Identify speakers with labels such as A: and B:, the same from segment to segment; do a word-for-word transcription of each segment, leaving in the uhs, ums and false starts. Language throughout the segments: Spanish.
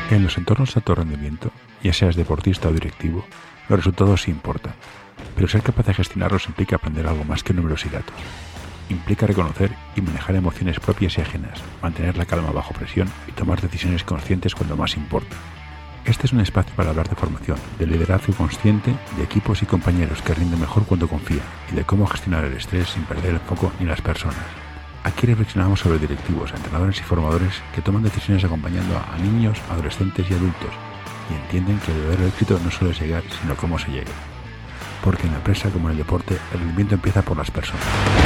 A: En los entornos de alto rendimiento, ya seas deportista o directivo, los resultados sí importan, pero ser capaz de gestionarlos implica aprender algo más que números y datos. Implica reconocer y manejar emociones propias y ajenas, mantener la calma bajo presión y tomar decisiones conscientes cuando más importa. Este es un espacio para hablar de formación, de liderazgo consciente, de equipos y compañeros que rinden mejor cuando confían y de cómo gestionar el estrés sin perder el foco ni las personas. Aquí reflexionamos sobre directivos, entrenadores y formadores que toman decisiones acompañando a niños, adolescentes y adultos y entienden que el verdadero éxito no solo es llegar, sino cómo se llega. Porque en la empresa como en el deporte, el rendimiento empieza por las personas.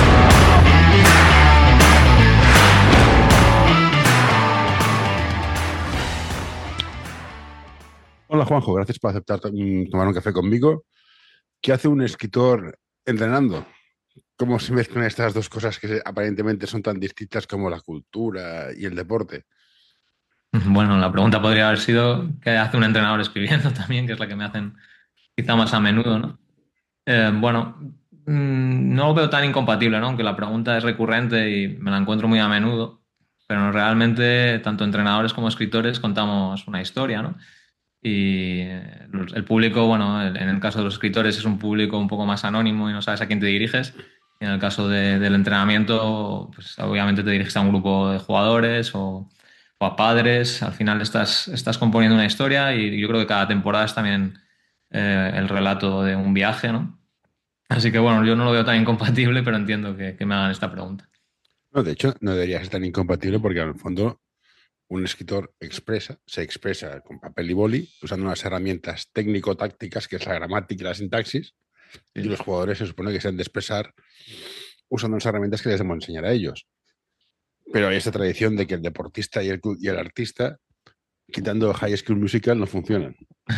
B: Hola Juanjo, gracias por aceptar tomar un café conmigo. ¿Qué hace un escritor entrenando? ¿Cómo se mezclan estas dos cosas que aparentemente son tan distintas como la cultura y el deporte?
C: Bueno, la pregunta podría haber sido ¿qué hace un entrenador escribiendo también? Que es la que me hacen quizá más a menudo, ¿no? Eh, bueno, mm, no lo veo tan incompatible, ¿no? Aunque la pregunta es recurrente y me la encuentro muy a menudo, pero realmente tanto entrenadores como escritores contamos una historia, ¿no? Y eh, los- el público, bueno, el- en el caso de los escritores es un público un poco más anónimo y no sabes a quién te diriges. Y en el caso de- del entrenamiento, pues obviamente te diriges a un grupo de jugadores o, o a padres. Al final estás, estás componiendo una historia y yo creo que cada temporada es también eh, el relato de un viaje, ¿no? Así que bueno, yo no lo veo tan incompatible, pero entiendo que, que me hagan esta pregunta.
B: No, de hecho, no debería ser tan incompatible porque en el fondo un escritor expresa, se expresa con papel y boli, usando unas herramientas técnico-tácticas que es la gramática y la sintaxis, y
C: Sí.
B: los jugadores se supone que se han de expresar usando las herramientas que les debemos enseñar a ellos. Pero hay esta tradición de que el deportista y el, y el artista, quitando High School Musical, no funcionan.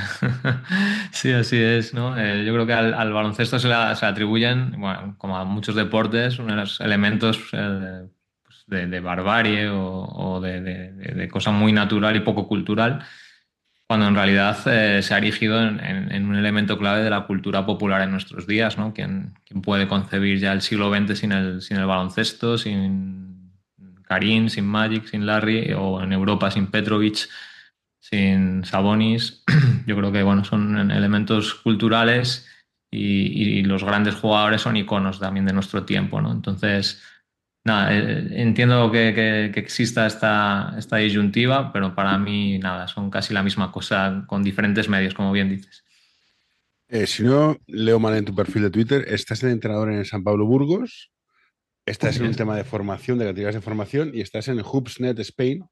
C: Sí, así es, ¿no? Eh, yo creo que al, al baloncesto se le, se le atribuyen, bueno, como a muchos deportes, unos elementos eh, pues, de, de barbarie o, o de, de- de- de cosa muy natural y poco cultural, cuando en realidad eh, se ha erigido en, en- en un elemento clave de la cultura popular en nuestros días, ¿no? ¿Quién, quién puede concebir ya el siglo veinte sin el, sin el baloncesto, sin Karim, sin Magic, sin Larry, o en Europa sin Petrovic, sin Sabonis? Yo creo que bueno, son elementos culturales y, y los grandes jugadores son iconos también de nuestro tiempo, ¿no? Entonces, nada, eh, entiendo que, que- que exista esta, esta disyuntiva, pero para mí, nada, son casi la misma cosa con diferentes medios, como bien dices.
B: Eh, si no leo mal en tu perfil de Twitter, estás de entrenador en el San Pablo Burgos, estás
C: Así
B: en un
C: es.
B: tema de formación, de categorías de formación, y estás en HoopsNet Spain.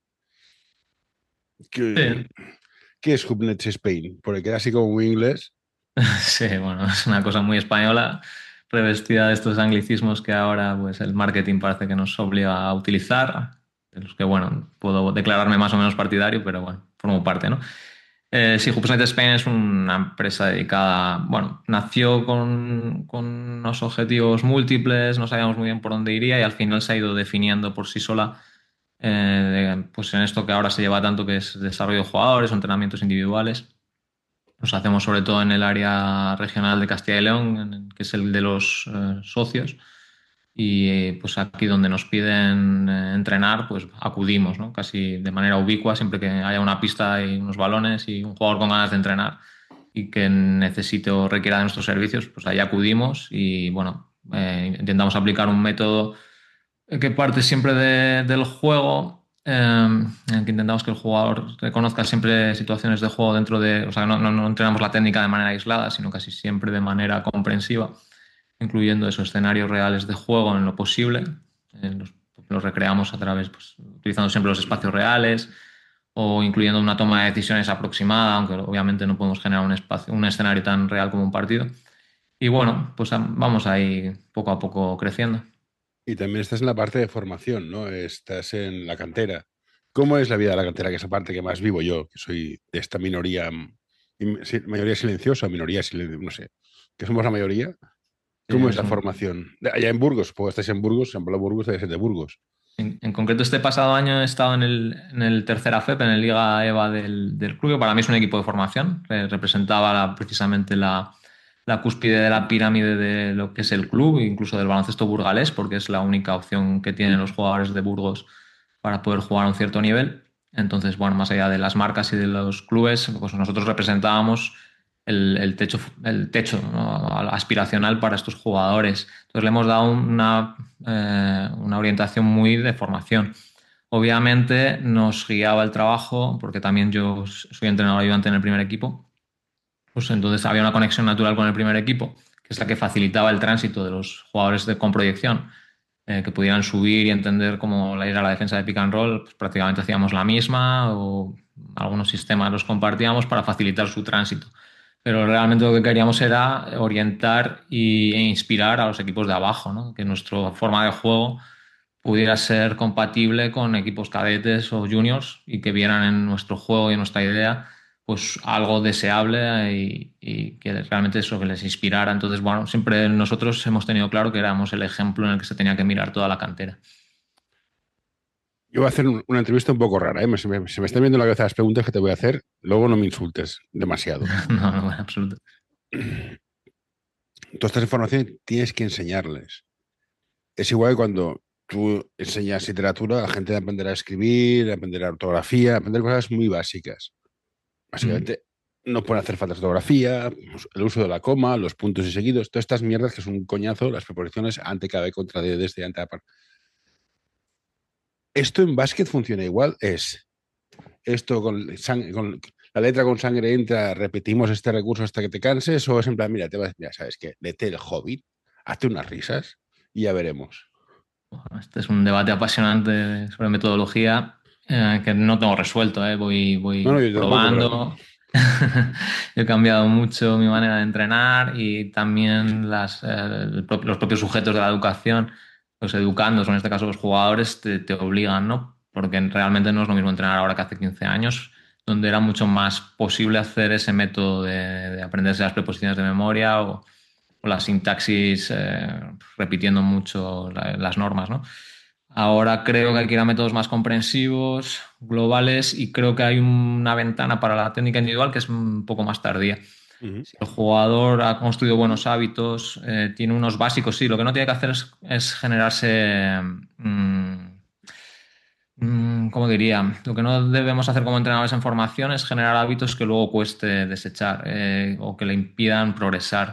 B: ¿Qué,
C: Sí.
B: qué es HoopsNet Spain? Porque queda así como muy inglés.
C: Sí, bueno, es una cosa muy española, revestida de estos anglicismos que ahora pues, el marketing parece que nos obliga a utilizar, de los que, bueno, puedo declararme más o menos partidario, pero bueno, formo parte, ¿no? Eh, sí, HoopsNet Spain es una empresa dedicada, bueno, nació con, con unos objetivos múltiples, no sabíamos muy bien por dónde iría y al final se ha ido definiendo por sí sola, eh, de- pues en esto que ahora se lleva tanto que es desarrollo de jugadores o entrenamientos individuales. Los hacemos sobre todo en el área regional de Castilla y León, en- que es el de los eh, socios. Y eh, pues aquí donde nos piden eh, entrenar, pues acudimos, ¿no? Casi de manera ubicua, siempre que haya una pista y unos balones y un jugador con ganas de entrenar y que necesite o requiera de nuestros servicios, pues ahí acudimos y bueno, eh, intentamos aplicar un método que parte siempre de- del juego, eh, en el que intentamos que el jugador reconozca siempre situaciones de juego dentro de, o sea, no, no, no entrenamos la técnica de manera aislada, sino casi siempre de manera comprensiva, incluyendo esos escenarios reales de juego en lo posible. Eh, los, los recreamos a través, pues, utilizando siempre los espacios reales o incluyendo una toma de decisiones aproximada, aunque obviamente no podemos generar un espacio, un escenario tan real como un partido. Y bueno, pues vamos ahí poco a poco creciendo.
B: Y también estás en la parte de formación, ¿no? Estás en la cantera. ¿Cómo es la vida de la cantera? Que es la parte que más vivo yo, que soy de esta minoría, mm, im- si- mayoría silenciosa, minoría silenciosa, no sé, que somos la mayoría.
C: Sí,
B: ¿Cómo es
C: es
B: la
C: un,
B: formación? De- Allá en Burgos, pues estáis en Burgos, San Pablo Burgos, debe ser de Burgos.
C: En, en concreto, este pasado año he estado en el, en el tercera F E P, en el Liga EVA del, del club, que para mí es un equipo de formación. Eh, representaba la- precisamente la, la cúspide de la pirámide de lo que es el club, incluso del baloncesto burgalés, porque es la única opción que tienen los jugadores de Burgos para poder jugar a un cierto nivel. Entonces, bueno, más allá de las marcas y de los clubes, pues nosotros representábamos el, el techo, el techo, ¿no?, aspiracional para estos jugadores. Entonces le hemos dado una, eh, una orientación muy de formación. Obviamente nos guiaba el trabajo, porque también yo soy entrenador ayudante en el primer equipo, pues entonces había una conexión natural con el primer equipo, que es la que facilitaba el tránsito de los jugadores de, con proyección, eh, que pudieran subir y entender cómo era la defensa de pick and roll. Pues prácticamente hacíamos la misma o algunos sistemas los compartíamos para facilitar su tránsito. Pero realmente lo que queríamos era orientar y, e inspirar a los equipos de abajo, ¿no? Que nuestra forma de juego pudiera ser compatible con equipos cadetes o juniors y que vieran en nuestro juego y en nuestra idea pues algo deseable y, y que realmente eso que les inspirara. Entonces, bueno, siempre nosotros hemos tenido claro que éramos el ejemplo en el que se tenía que mirar toda la cantera.
B: Yo voy a hacer un- una entrevista un poco rara, ¿eh? Me- Se me, se me están viendo en la cabeza las preguntas que te voy a hacer. Luego no me insultes demasiado.
C: No, no, en absoluto.
B: Todas estas informaciones tienes que enseñarles. Es igual que cuando tú enseñas literatura, la gente aprenderá a escribir, aprenderá ortografía, aprender cosas muy básicas.
C: Mm.
B: Básicamente, no pueden hacer falta de ortografía, pues, el uso de la coma, los puntos y seguidos, todas estas mierdas que son un coñazo, las preposiciones ante, cabe, contra, de, desde, ante, aparte. Esto en básquet funciona igual, es esto con, sang- con la letra con sangre entra, repetimos este recurso hasta que te canses, o es en plan, mira, te vas, ya sabes que léete el Hobbit, hazte unas risas y ya veremos.
C: Bueno, este es un debate apasionante sobre metodología, eh, que no tengo resuelto, ¿eh? Voy,
B: No, no,
C: voy
B: yo tampoco, pero
C: probando. He cambiado mucho mi manera de entrenar y también las, eh, el pro- los propios sujetos de la educación, los educandos, o en este caso los jugadores, te, te obligan, ¿no? Porque realmente no es lo mismo entrenar ahora que hace quince años, donde era mucho más posible hacer ese método de, de aprenderse las preposiciones de memoria o, o la sintaxis, eh, repitiendo mucho la- las normas, ¿no? Ahora creo que hay que ir a métodos más comprensivos, globales, y creo que hay una ventana para la técnica individual que es un poco más tardía.
B: ujú.
C: Si el jugador ha construido buenos hábitos, eh, tiene unos básicos, sí, lo que no tiene que hacer es, es generarse, mm, mm, ¿cómo diría? Lo que no debemos hacer como entrenadores en formación es generar hábitos que luego cueste desechar, eh, o que le impidan progresar.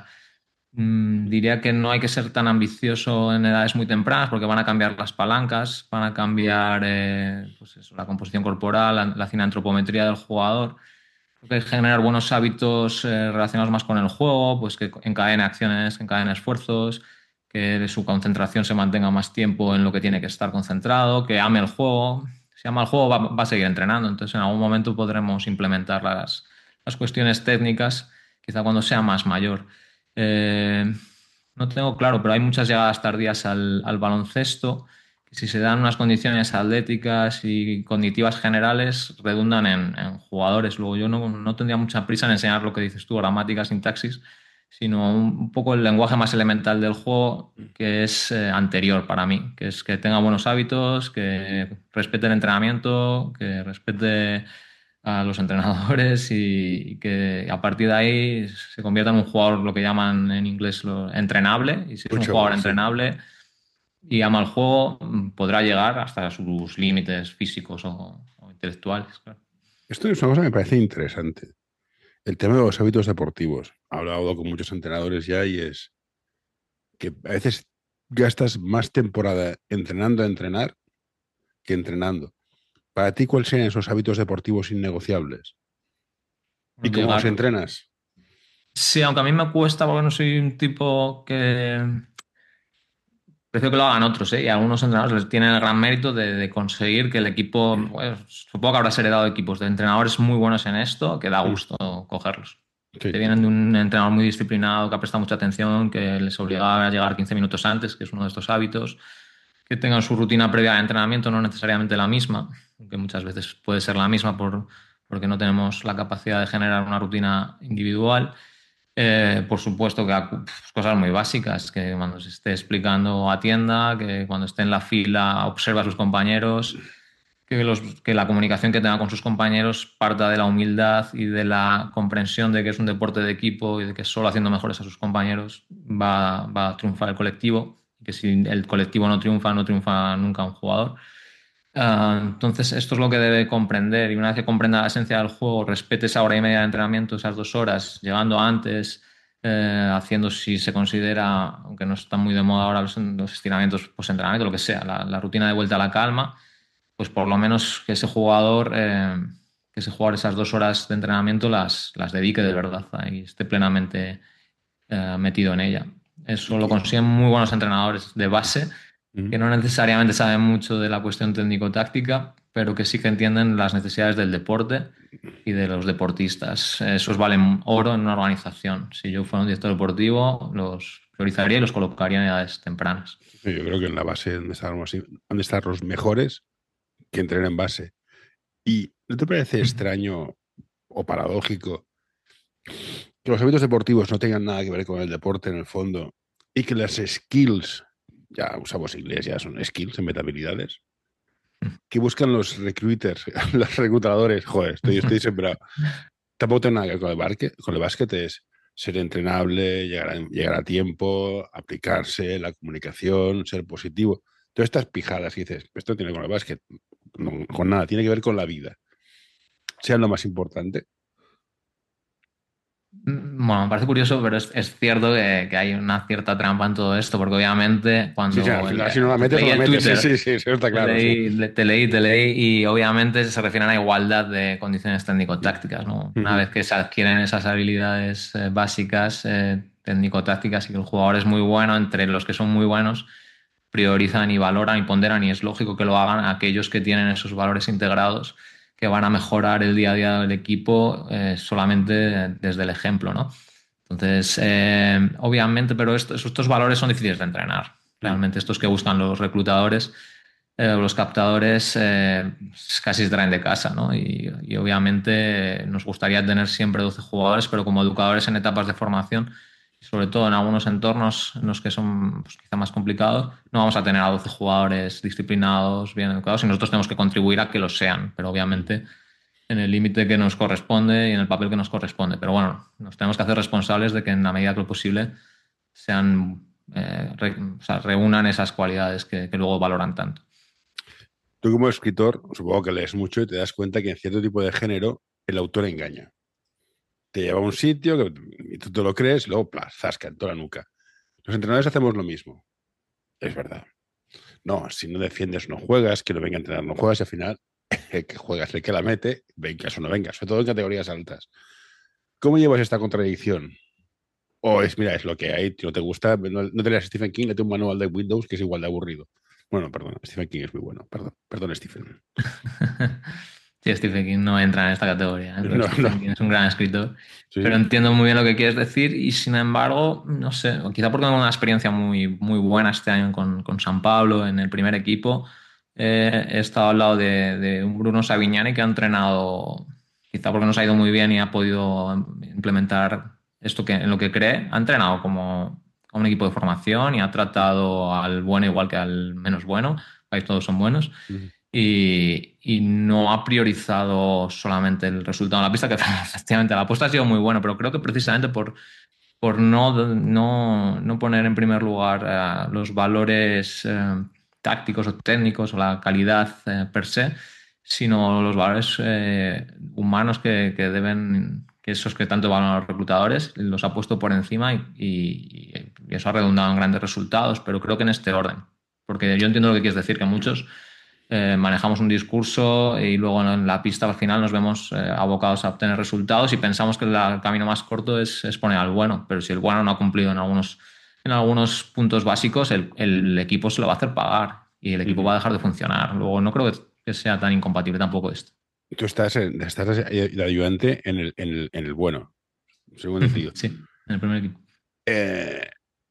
C: Mm, diría que no hay que ser tan ambicioso en edades muy tempranas porque van a cambiar las palancas, van a cambiar, eh, pues eso, la composición corporal, la, la cineantropometría del jugador. Creo que hay que generar buenos hábitos, eh, relacionados más con el juego, pues que encadene acciones, que encadene esfuerzos, que su concentración se mantenga más tiempo en lo que tiene que estar concentrado, que ame el juego. Si ama el juego va, va a seguir entrenando, entonces en algún momento podremos implementar las, las cuestiones técnicas, quizá cuando sea más mayor. Eh, no tengo claro, pero hay muchas llegadas tardías al, al baloncesto que, si se dan unas condiciones atléticas y cognitivas generales, redundan en, en jugadores. Luego yo no, no tendría mucha prisa en enseñar lo que dices tú, gramática, sintaxis, sino un, un poco el lenguaje más elemental del juego, que es, eh, anterior para mí, que es que tenga buenos hábitos, que respete el entrenamiento, que respete a los entrenadores y, y que a partir de ahí se convierta en un jugador, lo que llaman en inglés lo, entrenable. Y si es un jugador
B: Coachable, sí.
C: entrenable y ama el juego, podrá llegar hasta sus límites físicos o, o intelectuales. Claro.
B: Esto es una cosa que me parece interesante. El tema de los hábitos deportivos. He hablado con muchos entrenadores ya y es que a veces gastas más temporada entrenando a entrenar que entrenando. Para ti, ¿cuáles serían esos hábitos deportivos innegociables? ¿Y cómo los
C: Llegar.
B: entrenas?
C: Sí, aunque a mí me cuesta porque no soy un tipo que prefiero que lo hagan otros, ¿eh? Y algunos entrenadores les tienen el gran mérito de, de conseguir que el equipo, pues, supongo que habrás heredado equipos de entrenadores muy buenos en esto, que da
B: Mm,
C: gusto cogerlos.
B: sí,
C: Que vienen de un entrenador muy disciplinado, que ha prestado mucha atención, que les obligaba a llegar quince minutos antes, que es uno de estos hábitos, que tengan su rutina previa de entrenamiento, no necesariamente la misma, aunque muchas veces puede ser la misma por, porque no tenemos la capacidad de generar una rutina individual. Eh, por supuesto que pues, cosas muy básicas, que cuando se esté explicando atienda, que cuando esté en la fila observa a sus compañeros, que, los, que la comunicación que tenga con sus compañeros parta de la humildad y de la comprensión de que es un deporte de equipo y de que solo haciendo mejores a sus compañeros va, va a triunfar el colectivo, y que si el colectivo no triunfa, no triunfa nunca un jugador. Uh, entonces, esto es lo que debe comprender y una vez que comprenda la esencia del juego, respete esa hora y media de entrenamiento, esas dos horas, llegando antes, eh, haciendo si se considera, aunque no están muy de moda ahora los, los estiramientos post-entrenamiento, lo que sea, la, la rutina de vuelta a la calma, pues por lo menos que ese jugador, eh, que ese jugador esas dos horas de entrenamiento las, las dedique de verdad y esté plenamente eh, metido en ella. Eso lo consiguen muy buenos entrenadores de base que no necesariamente saben mucho de la cuestión técnico-táctica, pero que sí que entienden las necesidades del deporte y de los deportistas. Esos valen oro en una organización. Si yo fuera un director deportivo, los priorizaría y los colocaría en edades tempranas.
B: Yo creo que en la base donde están, donde están los mejores que entrenen en base. ¿Y no te parece extraño o paradójico que los hábitos deportivos no tengan nada que ver con el deporte en el fondo y que las skills, ya usamos inglés, ya son skills en vez de habilidades, que buscan los recruiters, los reclutadores? Joder, estoy, estoy sembrado. Tampoco tiene nada que ver con el básquet, con el básquet es ser entrenable, llegar a, llegar a tiempo, aplicarse, la comunicación, ser positivo. Todas estas pijadas que dices, esto tiene que ver con el básquet, no, con nada, tiene que ver con la vida. Sea lo más importante.
C: Bueno, me parece curioso, pero es, es cierto que, que hay una cierta trampa en todo esto, porque obviamente cuando...
B: Sí, sí, al final, si no la metes, no la metes. Twitter, sí, sí, sí, eso está claro.
C: Te leí,
B: sí.
C: te leí, te leí, y obviamente se refieren a igualdad de condiciones técnico-tácticas, ¿no?
B: Uh-huh.
C: Una vez que se adquieren esas habilidades eh, básicas eh, técnico-tácticas y que el jugador es muy bueno, entre los que son muy buenos, priorizan y valoran y ponderan, y es lógico que lo hagan aquellos que tienen esos valores integrados, que van a mejorar el día a día del equipo eh, solamente desde el ejemplo, ¿no? Entonces, eh, obviamente, pero esto, estos valores son difíciles de entrenar. Realmente estos que buscan los reclutadores, eh, los captadores, eh, casi se traen de casa, ¿no? Y, y obviamente nos gustaría tener siempre doce jugadores, pero como educadores en etapas de formación, sobre todo en algunos entornos en los que son pues, quizá más complicados, no vamos a tener a doce jugadores disciplinados, bien educados, y nosotros tenemos que contribuir a que lo sean, pero obviamente en el límite que nos corresponde y en el papel que nos corresponde. Pero bueno, nos tenemos que hacer responsables de que en la medida que lo posible sean, eh, re, o sea, reúnan esas cualidades que, que luego valoran tanto.
B: Tú como escritor, supongo que lees mucho y te das cuenta que en cierto tipo de género el autor engaña. Te lleva a un sitio que, y tú te lo crees y luego plas, zasca en toda la nuca. Los entrenadores hacemos lo mismo. Es verdad. No, si no defiendes no juegas, que no venga a entrenar no juegas y al final el que juegas, el que la mete, vengas o no vengas, sobre todo en categorías altas. ¿Cómo llevas esta contradicción? O es, mira, es lo que hay, no te gusta, no, no te leas Stephen King, léete un manual de Windows que es igual de aburrido. Bueno, perdón, Stephen King es muy bueno, perdón, perdón Stephen.
C: Sí, Stephen King no entra en esta categoría, ¿eh?
B: No,
C: Stephen
B: no.
C: King es un gran escritor,
B: Sí.
C: pero entiendo muy bien lo que quieres decir y sin embargo, no sé, quizá porque tengo una experiencia muy, muy buena este año con, con San Pablo en el primer equipo, eh, he estado al lado de, de un Bruno Savignani que ha entrenado, quizá porque nos ha ido muy bien y ha podido implementar esto que, en lo que cree, ha entrenado como a un equipo de formación y ha tratado al bueno igual que al menos bueno, ahí todos son buenos. Uh-huh. Y, y no ha priorizado solamente el resultado en la pista, que efectivamente la apuesta ha sido muy buena, pero creo que precisamente por, por no, no, no poner en primer lugar uh, los valores uh, tácticos o técnicos o la calidad uh, per se, sino los valores uh, humanos que, que deben, que esos que tanto valoran los reclutadores, los ha puesto por encima y, y, y eso ha redundado en grandes resultados, pero creo que en este orden. Porque yo entiendo lo que quieres decir, que muchos Eh, manejamos un discurso y luego en la pista al final nos vemos eh, abocados a obtener resultados y pensamos que el camino más corto es, es poner al bueno, pero si el bueno no ha cumplido en algunos, en algunos puntos básicos, el, el equipo se lo va a hacer pagar y el equipo uh-huh. va a dejar de funcionar. Luego no creo que, que sea tan incompatible tampoco esto.
B: Tú estás, en, estás de ayudante en el, en el, en el bueno, según el tío.
C: Sí, en el primer equipo.
B: Eh,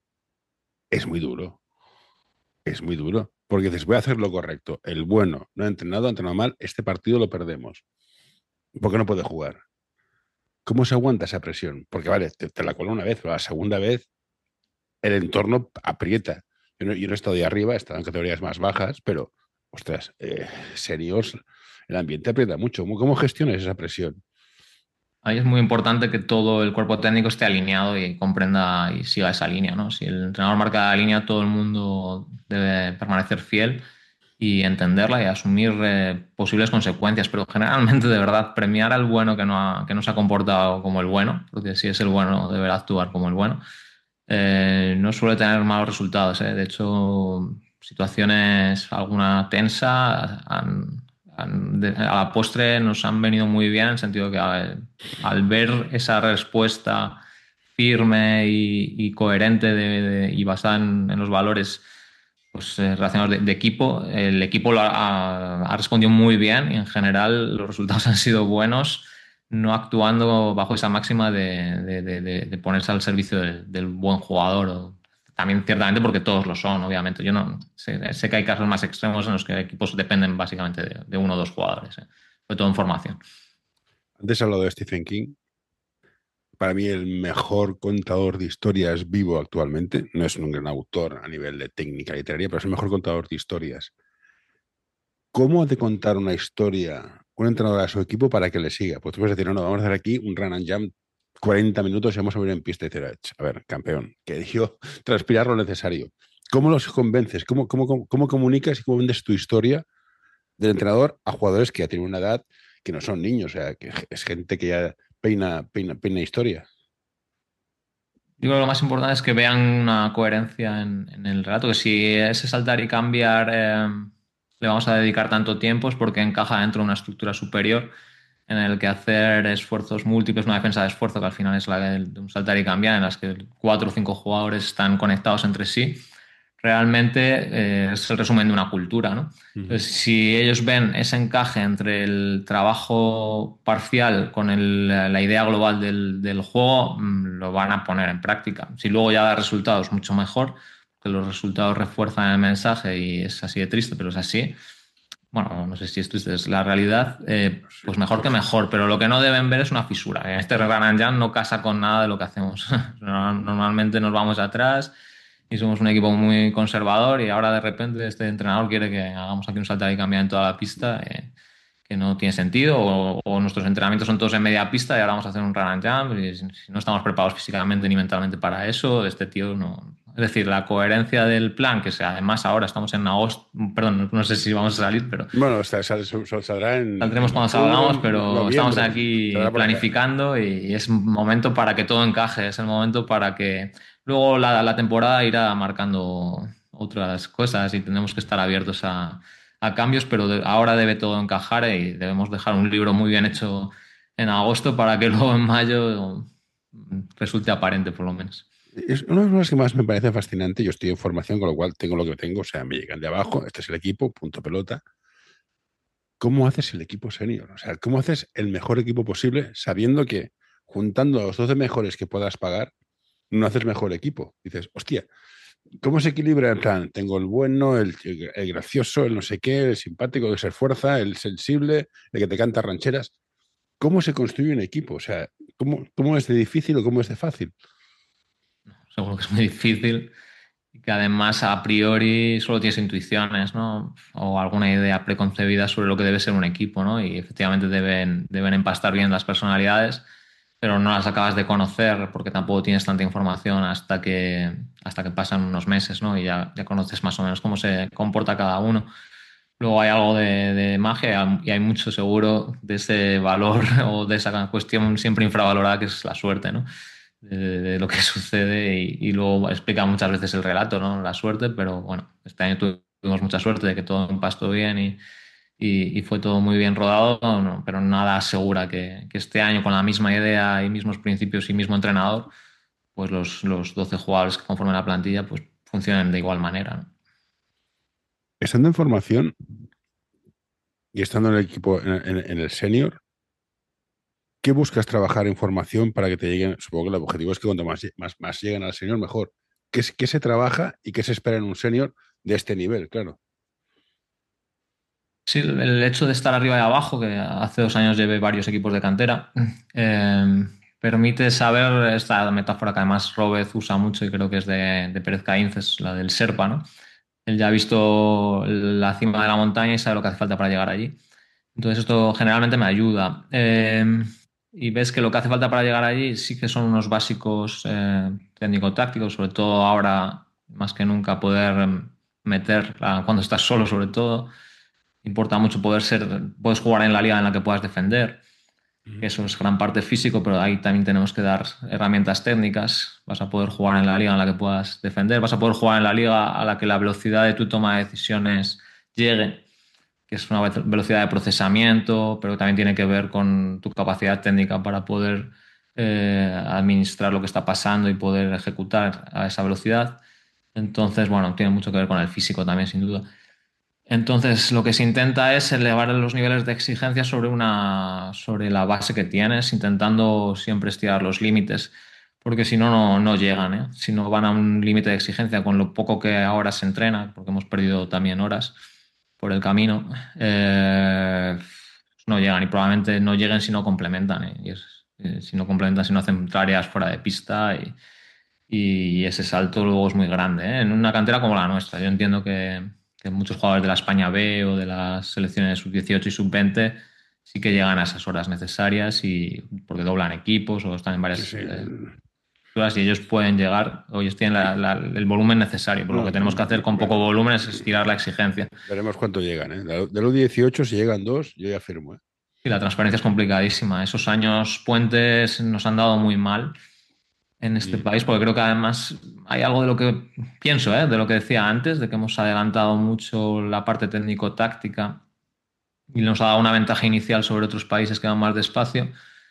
B: es muy duro. Es muy duro. Porque dices, voy a hacer lo correcto. El bueno no ha entrenado, ha entrenado mal. Este partido lo perdemos. ¿Por qué no puede jugar? ¿Cómo se aguanta esa presión? Porque vale, te, te la cuelo una vez, pero la segunda vez el entorno aprieta. Yo no, yo no he estado de arriba, he estado en categorías más bajas, pero, ostras, eh, serios, el ambiente aprieta mucho. ¿Cómo, cómo gestionas esa presión?
C: Ahí es muy importante que todo el cuerpo técnico esté alineado y comprenda y siga esa línea, ¿no? Si el entrenador marca la línea, todo el mundo debe permanecer fiel y entenderla y asumir eh, posibles consecuencias, pero generalmente de verdad premiar al bueno que no, ha, que no se ha comportado como el bueno, porque si es el bueno deberá actuar como el bueno, eh, no suele tener malos resultados. ¿eh? De hecho, situaciones alguna tensa han- han- de- a la postre nos han venido muy bien en el sentido que a ver, al ver esa respuesta firme y, y coherente de- de- y basada en, en los valores pues, eh, relacionados de, de equipo, el equipo lo ha, ha respondido muy bien y en general los resultados han sido buenos, no actuando bajo esa máxima de, de- de- de- de ponerse al servicio del, del buen jugador. O- también ciertamente porque todos lo son, obviamente. Yo no sé, sé que hay casos más extremos en los que equipos dependen básicamente de, de uno o dos jugadores, ¿eh? Sobre todo en formación.
B: Antes he hablado de Stephen King. Para mí el mejor contador de historias vivo actualmente. No es un gran autor a nivel de técnica literaria, pero es el mejor contador de historias. ¿Cómo ha de contar una historia un entrenador a su equipo para que le siga? Pues tú puedes decir, no, no, vamos a hacer aquí un run and jump cuarenta minutos y vamos a ver en pista y decir, a ver, campeón, que dio transpirar lo necesario. ¿Cómo los convences? ¿Cómo, cómo, cómo, cómo comunicas y cómo vendes tu historia del entrenador a jugadores que ya tienen una edad que no son niños? O sea, que es gente que ya peina, peina, peina historia.
C: Yo creo que lo más importante es que vean una coherencia en, en el relato, que si ese saltar y cambiar eh, le vamos a dedicar tanto tiempo es porque encaja dentro de una estructura superior en el que hacer esfuerzos múltiples, una defensa de esfuerzo que al final es la de un saltar y cambiar, en las que cuatro o cinco jugadores están conectados entre sí, realmente eh, es el resumen de una cultura, ¿no?
B: Uh -huh.
C: Entonces, si ellos ven ese encaje entre el trabajo parcial con el, la idea global del, del juego, mmm, lo van a poner en práctica. Si luego ya da resultados, mucho mejor, que los resultados refuerzan el mensaje y es así de triste, pero es así. Bueno, no sé si esto es la realidad, eh,
B: Sí,
C: pues mejor
B: sí,
C: que
B: sí.
C: mejor, pero lo que no deben ver es una fisura. Este Run and Jump no casa con nada de lo que hacemos. Normalmente nos vamos atrás y somos un equipo muy conservador y ahora de repente este entrenador quiere que hagamos aquí un salto y cambiar en toda la pista, eh, que no tiene sentido, o, o, nuestros entrenamientos son todos en media pista y ahora vamos a hacer un run and jump y si no estamos preparados físicamente ni mentalmente para eso, este tío no... Es decir, la coherencia del plan, que sea, además ahora estamos en agosto, perdón, no sé si vamos a salir, pero
B: Bueno, sal, sal, sal, saldrá en,
C: saldremos
B: en
C: cuando
B: octubre,
C: salgamos, pero estamos
B: noviembre,
C: aquí
B: saldrá por acá.
C: planificando y es un momento para que todo encaje, es el momento para que luego la, la temporada irá marcando otras cosas y tenemos que estar abiertos a, a cambios, pero de, ahora debe todo encajar y debemos dejar un libro muy bien hecho en agosto para que luego en mayo resulte aparente por lo menos.
B: Es una de las cosas que más me parece fascinante. Yo estoy en formación, con lo cual tengo lo que tengo, o sea, me llegan de abajo, este es el equipo, punto pelota. ¿Cómo haces el equipo senior? O sea, ¿cómo haces el mejor equipo posible sabiendo que juntando a los doce mejores que puedas pagar, no haces mejor equipo? Dices, hostia, ¿cómo se equilibra? En plan, tengo el bueno, el, el gracioso, el no sé qué, el simpático que se esfuerza, el sensible, el que te canta rancheras. ¿Cómo se construye un equipo? O sea, ¿cómo, cómo es de difícil o cómo es de fácil?
C: Seguro que es muy difícil y que además a priori solo tienes intuiciones, ¿no? O alguna idea preconcebida sobre lo que debe ser un equipo, ¿no? Y efectivamente deben, deben empastar bien las personalidades, pero no las acabas de conocer porque tampoco tienes tanta información hasta que, hasta que pasan unos meses, ¿no? Y ya, ya conoces más o menos cómo se comporta cada uno. Luego hay algo de, de magia y hay mucho seguro de ese valor o de esa cuestión siempre infravalorada que es la suerte, ¿no? De, de lo que sucede y, y luego explica muchas veces el relato, ¿no? La suerte, pero bueno, este año tuvimos mucha suerte de que todo empastó bien y, y, y fue todo muy bien rodado, no, pero nada asegura que, que este año con la misma idea y mismos principios y mismo entrenador, pues los, los doce jugadores que conforman la plantilla pues funcionen de igual manera, ¿no?
B: Estando en formación y estando en el equipo, en, en, en el senior, ¿qué buscas trabajar en formación para que te lleguen? Supongo que el objetivo es que cuanto más, más, más lleguen al senior, mejor. ¿Qué, ¿Qué se trabaja y qué se espera en un senior de este nivel? Claro.
C: Sí, el hecho de estar arriba y abajo, que hace dos años llevé varios equipos de cantera, eh, permite saber esta metáfora que además Robert usa mucho y creo que es de, de Pérez Caínces, la del Sherpa, ¿no? Él ya ha visto la cima de la montaña y sabe lo que hace falta para llegar allí. Entonces esto generalmente me ayuda. Eh, y ves que lo que hace falta para llegar allí sí que son unos básicos eh, técnico-tácticos, sobre todo ahora más que nunca poder meter cuando estás solo, sobre todo. Importa mucho poder ser, puedes jugar en la liga en la que puedas defender, que eso es gran parte físico, pero ahí también tenemos que dar herramientas técnicas. Vas a poder jugar en la liga en la que puedas defender, vas a poder jugar en la liga a la que la velocidad de tu toma de decisiones llegue, que es una velocidad de procesamiento, pero también tiene que ver con tu capacidad técnica para poder eh, administrar lo que está pasando y poder ejecutar a esa velocidad. Entonces, bueno, tiene mucho que ver con el físico también, sin duda. Entonces, lo que se intenta es elevar los niveles de exigencia sobre, una, sobre la base que tienes, intentando siempre estirar los límites, porque si no, no, no llegan, ¿eh? Si no van a un límite de exigencia con lo poco que ahora se entrena, porque hemos perdido también horas por el camino, eh, no llegan y probablemente no lleguen si no complementan, ¿eh? Y es, eh, si no complementan, si no hacen tareas fuera de pista y, y ese salto luego es muy grande, ¿eh? En una cantera como la nuestra. Yo entiendo que, que muchos jugadores de la España B o de las selecciones sub dieciocho y sub veinte sí que llegan a esas horas necesarias y porque doblan equipos o están en varias
B: Sí, sí.
C: eh, y ellos pueden llegar, o ellos tienen la, la, el volumen necesario, pero
B: No,
C: lo que tenemos que hacer con
B: bueno,
C: poco volumen es estirar la exigencia.
B: Veremos cuánto llegan, ¿eh? De los dieciocho, si llegan dos, yo ya firmo, ¿eh?
C: Y la transparencia es complicadísima. Esos años puentes nos han dado muy mal en este
B: Mm.
C: país, porque creo que además hay algo de lo que pienso, ¿eh? De lo que decía antes, de que hemos adelantado mucho la parte técnico-táctica y nos ha dado una ventaja inicial sobre otros países que van más despacio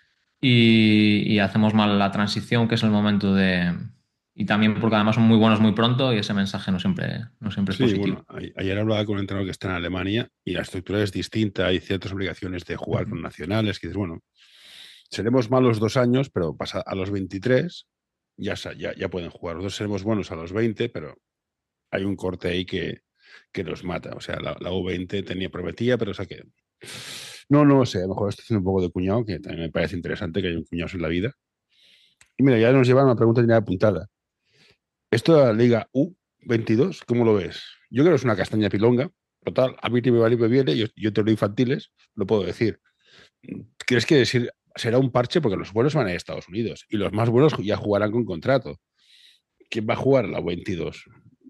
C: y, y hacemos mal la transición, que es el momento de... Y también porque además son muy buenos muy pronto y ese mensaje no siempre, no siempre es
B: Sí,
C: positivo.
B: bueno, ayer hablaba con un entrenador que está en Alemania y la estructura es distinta, hay ciertas obligaciones de jugar con nacionales, que dices, bueno, seremos malos dos años, pero pasa a los veintitrés ya, ya, ya pueden jugar. Nosotros seremos buenos a los veinte, pero hay un corte ahí que, que nos mata. O sea, la, la U veinte tenía, prometía, pero o sea que... No, no sé, a lo mejor estoy haciendo un poco de cuñado, que también me parece interesante que haya un cuñado en la vida. Y mira, ya nos lleva a una pregunta ya apuntada. Esto de la Liga U veintidós, ¿cómo lo ves? Yo creo que es una castaña pilonga. Total, a mí ni me vale ni me viene, yo, yo tengo infantiles, lo puedo decir. ¿Crees que decir, será un parche? Porque los buenos van a Estados Unidos y los más buenos ya jugarán con contrato. ¿Quién va a jugar la U veintidós?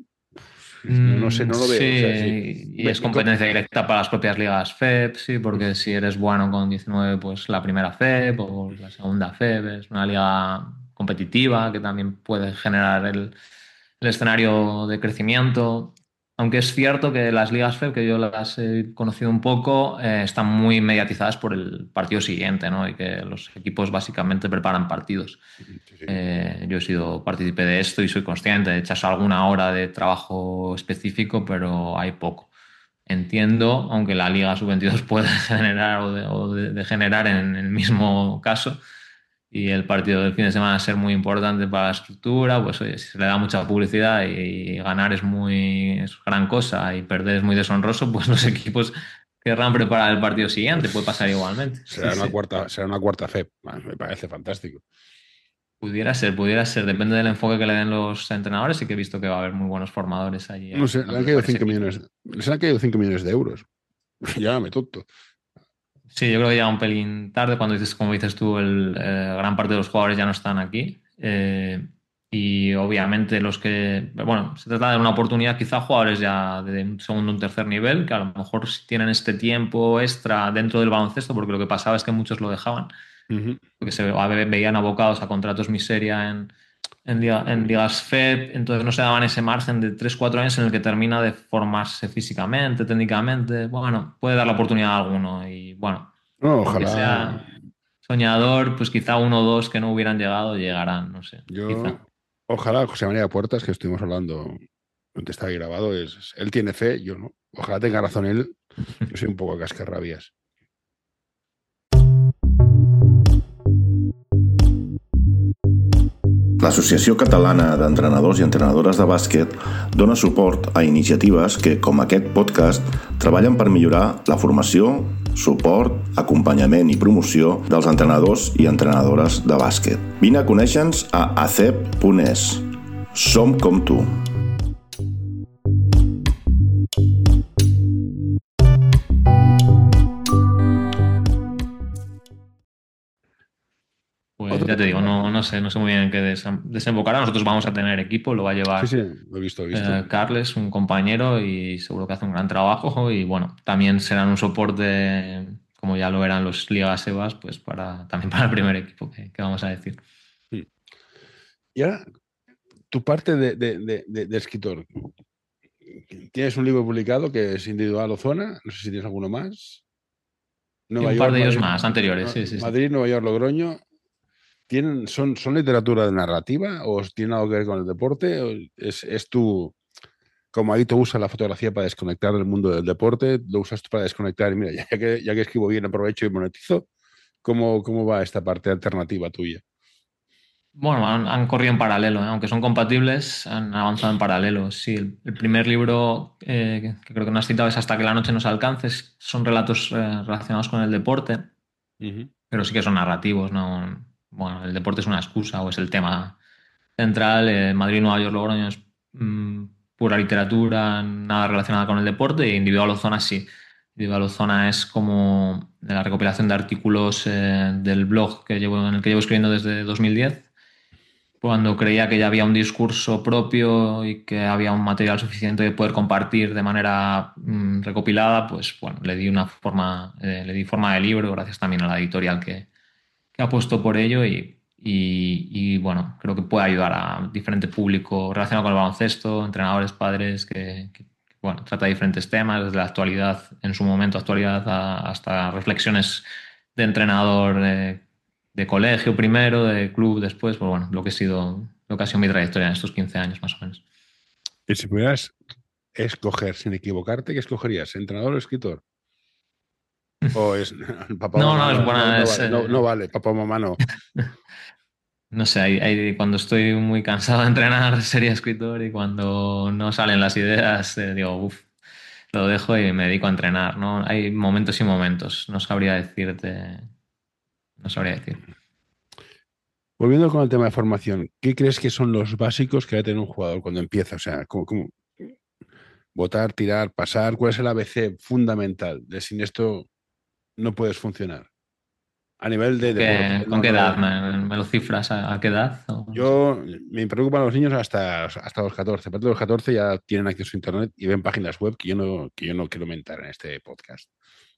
B: No, no sé, no lo
C: sí,
B: veo. O sea, sí.
C: Y es competencia directa para las propias ligas F E P, sí, porque si eres bueno con diecinueve, pues la primera F E P o la segunda F E P es una liga competitiva que también puede generar el, el escenario de crecimiento. Aunque es cierto que las ligas F E P, que yo las he conocido un poco, eh, están muy mediatizadas por el partido siguiente, ¿no? Y que los equipos básicamente preparan partidos.
B: Sí, sí.
C: Eh, yo he sido partícipe de esto y soy consciente de echas alguna hora de trabajo específico, pero hay poco. Entiendo, aunque la Liga sub veintidós puede generar o, de, o de, de generar en el mismo caso, y el partido del fin de semana ser muy importante para la estructura, pues oye, si se le da mucha publicidad y, y ganar es muy es gran cosa y perder es muy deshonroso, pues los equipos querrán preparar el partido siguiente, puede pasar igualmente.
B: Será,
C: Sí,
B: una,
C: sí.
B: Cuarta, será una cuarta F E P, me parece fantástico.
C: Pudiera ser, pudiera ser, depende del enfoque que le den los entrenadores, y que he visto que va a haber muy buenos formadores allí.
B: No sé, le han caído cinco millones, les han caído cinco millones de euros. Llámame tonto.
C: Sí, yo creo que llega un pelín tarde cuando dices, como dices tú, el, eh, gran parte de los jugadores ya no están aquí. Eh, y obviamente los que, bueno, se trata de una oportunidad, quizá jugadores ya de un segundo o un tercer nivel, que a lo mejor si tienen este tiempo extra dentro del baloncesto, porque lo que pasaba es que muchos lo dejaban, uh-huh. porque se veían abocados a contratos miseria en, en, liga, en ligas F E P, entonces no se daban ese margen de tres cuatro años en el que termina de formarse físicamente, técnicamente. Bueno, puede dar la oportunidad a alguno y bueno,
B: no, ojalá
C: que sea soñador, pues quizá uno o dos que no hubieran llegado llegarán, no sé.
B: Yo,
C: quizá.
B: Ojalá José María Puertas, que estuvimos hablando, donde está grabado, es él tiene fe, yo no. Ojalá tenga razón él. Yo soy un poco cascarrabias.
D: L'Associació Catalana d'Entrenadors i Entrenadores de Bàsquet dona suport a iniciatives que, com aquest podcast, treballen per millorar la formació, suport, acompanyament i promoció dels entrenadors i entrenadores de bàsquet. Vine a conèixer-nos a acep punt es. Som com tu.
C: Pues ya ya te digo, no, no sé, no sé muy bien en qué desem- desembocará. Nosotros vamos a tener equipo, lo va a
B: Sí,
C: llevar
B: sí, lo he visto, lo he visto.
C: eh, Carles, un compañero, y seguro que hace un gran trabajo. Y bueno, también serán un soporte, como ya lo eran los Ligas EVAs, pues para, también para el primer equipo, que, que vamos a decir.
B: Mm. Y ahora, tu parte de, de, de, de, de escritor. Tienes un libro publicado que es Individual o Zona, no sé si tienes alguno más.
C: Y
B: Nueva
C: un par
B: York,
C: de ellos
B: Madrid,
C: más anteriores,
B: no,
C: sí, sí, sí.
B: Madrid, Nueva York, Logroño. ¿Tienen, son, ¿Son literatura de narrativa o tienen algo que ver con el deporte? ¿O es, es tu, como ahí tú usas la fotografía para desconectar del mundo del deporte, lo usas tú para desconectar y mira, ya que, ya que escribo bien, aprovecho y monetizo? ¿Cómo, cómo va esta parte alternativa tuya?
C: Bueno, han, han corrido en paralelo, ¿eh? Aunque son compatibles, han avanzado en paralelo. Sí, el, el primer libro eh, que, que creo que no has citado es Hasta que la noche nos alcance. Es- Son relatos eh, relacionados con el deporte,
B: Uh-huh.
C: pero sí que son narrativos, ¿no? Bueno, el deporte es una excusa o es el tema central. eh, Madrid, Nueva York, Logroño es mm, pura literatura, nada relacionada con el deporte, y Individual o Zona sí. Individual o Zona es como de la recopilación de artículos eh, del blog que llevo, en el que llevo escribiendo desde dos mil diez, cuando creía que ya había un discurso propio y que había un material suficiente de poder compartir de manera mm, recopilada. Pues bueno, le di una forma, eh, le di forma de libro, gracias también a la editorial que, que ha puesto por ello, y, y- y, bueno, creo que puede ayudar a diferente público relacionado con el baloncesto, entrenadores, padres, que, que, bueno, trata diferentes temas, desde la actualidad, en su momento actualidad, a- hasta reflexiones de entrenador de, de colegio primero, de club después, pues bueno, lo que ha sido, lo que ha sido mi trayectoria en estos quince años más o menos.
B: Y si pudieras escoger sin equivocarte, ¿qué escogerías? ¿Entrenador o escritor? ¿O es papá o
C: No,
B: mamá?
C: no, es
B: No, no,
C: buena,
B: no
C: es,
B: vale, no,
C: eh,
B: no vale, papá o mamá no.
C: no sé, hay, hay- cuando estoy muy cansado de entrenar sería escritor, y cuando no salen las ideas eh, digo, uff, lo dejo y me dedico a entrenar, ¿no? Hay momentos y momentos, no sabría decirte, no sabría decir.
B: Volviendo con el tema de formación, ¿qué crees que son los básicos que debe tener un jugador cuando empieza? O sea, ¿cómo, cómo botar, tirar, pasar? ¿Cuál es el A B C fundamental de sin esto no puedes funcionar? A nivel de
C: ¿Con
B: deporte,
C: qué,
B: ¿eh?
C: con
B: No,
C: qué
B: no
C: edad?
B: de...
C: ¿Me, me lo cifras? ¿A, a qué edad? O no sé.
B: Yo me preocupan los niños hasta, hasta los catorce. A partir de los catorce ya tienen acceso a internet y ven páginas web que yo no, que yo no quiero mentar en este podcast.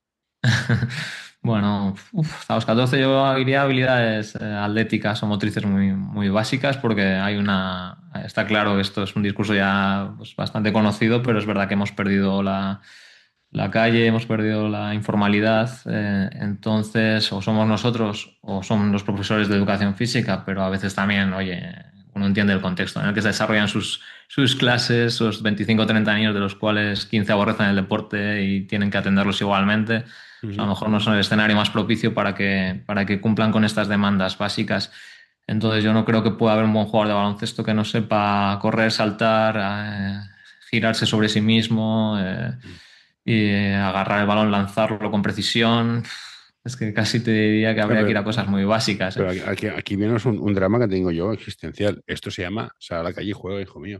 C: Bueno, uf, hasta los catorce yo diría habilidades eh, atléticas o motrices muy, muy básicas, porque hay una... Está claro que esto es un discurso ya pues, bastante conocido, pero es verdad que hemos perdido la, la calle, hemos perdido la informalidad. eh, entonces, o somos nosotros o son los profesores de educación física, pero a veces también, oye, uno entiende el contexto en el que se desarrollan sus, sus clases, esos veinticinco o treinta años de los cuales quince aborrecen el deporte y tienen que atenderlos igualmente. Pues a lo
B: Ujú.
C: mejor no son el escenario más propicio para que, para que cumplan con estas demandas básicas. Entonces yo no creo que pueda haber un buen jugador de baloncesto que no sepa correr, saltar, eh, girarse sobre sí mismo, eh, y eh, agarrar el balón, lanzarlo con precisión. Es que casi te diría que
B: Eh,
C: habría que ir
B: Pero,
C: a cosas muy básicas, ¿eh?
B: pero aquí, aquí viene un, un drama que tengo yo existencial. Esto se llama sal a la calle y juega, hijo mío.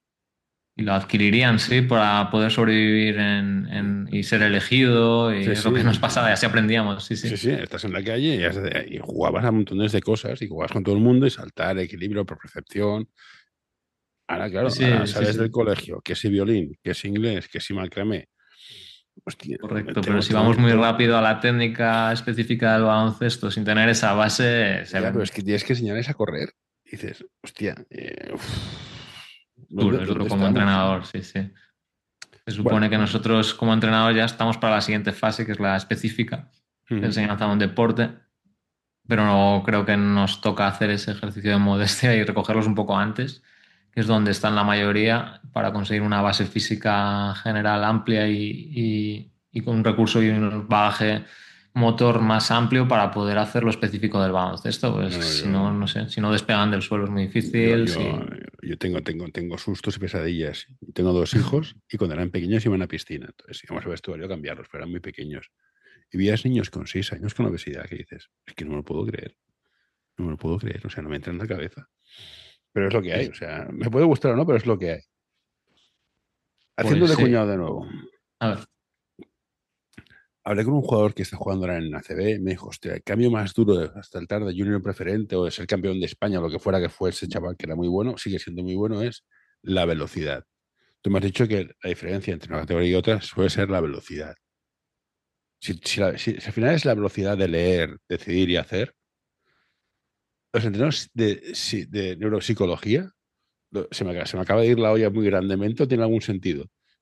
C: Y lo adquirirían, sí, para poder sobrevivir en, en- y ser elegido, y
B: Sí,
C: es lo que
B: sí.
C: nos pasaba, y así aprendíamos, sí,
B: Sí,
C: sí.
B: sí, estás en la calle y, has de- y jugabas a montones de cosas y jugabas con todo el mundo y saltar, equilibrio, percepción. Ahora,
C: Sí,
B: claro, ahora
C: sí, sí,
B: sales del
C: sí.
B: colegio, que si violín, que si inglés, que si macramé. Hostia,
C: Correcto, pero
B: tengo,
C: si
B: tengo,
C: vamos muy
B: tengo-
C: rápido a la técnica específica del baloncesto sin tener esa base, se
B: Ya, pero
C: ven
B: es que tienes que enseñarles a correr. Y dices, hostia, eh, uf, ¿dónde,
C: duro, es duro
B: dónde
C: como
B: estamos?
C: entrenador, sí, sí. Se
B: Bueno,
C: supone que nosotros como entrenador ya estamos para la siguiente fase, que es la específica, de
B: ujú.
C: enseñanza de un deporte, pero no creo que nos toca hacer ese ejercicio de modestia y recogerlos un poco antes, que es donde están la mayoría, para conseguir una base física general amplia y, y- y con un recurso y un bagaje motor más amplio para poder hacer lo específico del baloncesto. Pues
B: No, no,
C: si
B: yo,
C: no, no sé, si no despegan del suelo es muy
B: yo,
C: difícil.
B: yo,
C: Si...
B: yo tengo, tengo, tengo sustos y pesadillas. Tengo dos hijos y cuando eran pequeños iban a piscina. Entonces íbamos al vestuario a cambiarlos, pero eran muy pequeños. Y veías niños con seis años con obesidad que dices, es que no me lo puedo creer. No me lo puedo creer, o sea, no me entra en la cabeza. Pero es lo que hay, o sea, me puede gustar o no, pero es lo que hay. Haciendo
C: Pues
B: de
C: sí,
B: cuñado de nuevo.
C: a ver.
B: hablé con un jugador que está jugando ahora en A C B, me dijo, hostia, el cambio más duro de, hasta el tarde de junior preferente o de ser campeón de España o lo que fuera que fue ese chaval que era muy bueno, sigue siendo muy bueno, es la velocidad. Tú me has dicho que la diferencia entre una categoría y otra suele ser la velocidad. Si, si, la- si- si al final es la velocidad de leer, decidir y hacer, los entrenos de, si- de neuropsicología, lo- se me, acaba- se me acaba de ir la olla muy grandemente, ¿o tiene algún sentido?